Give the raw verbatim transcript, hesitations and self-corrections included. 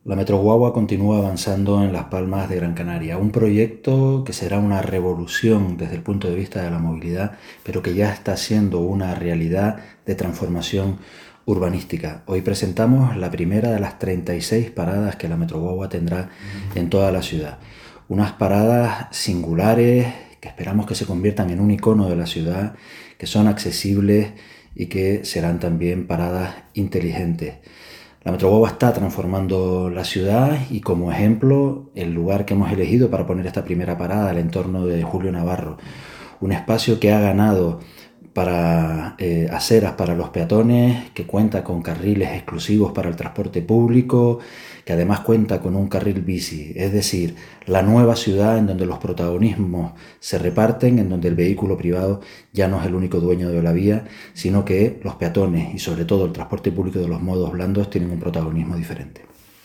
La Metroguagua continúa avanzando en Las Palmas de Gran Canaria, un proyecto que será una revolución desde el punto de vista de la movilidad, pero que ya está siendo una realidad de transformación urbanística. Hoy presentamos la primera de las treinta y seis paradas que la Metroguagua tendrá en toda la ciudad. Unas paradas singulares que esperamos que se conviertan en un icono de la ciudad, que son accesibles y que serán también paradas inteligentes. La Metroguagua está transformando la ciudad y, como ejemplo, el lugar que hemos elegido para poner esta primera parada, el entorno de Julio Navarro, un espacio que ha ganado para eh, aceras para los peatones, que cuenta con carriles exclusivos para el transporte público, que además cuenta con un carril bici, es decir, la nueva ciudad en donde los protagonismos se reparten, en donde el vehículo privado ya no es el único dueño de la vía, sino que los peatones y sobre todo el transporte público de los modos blandos tienen un protagonismo diferente.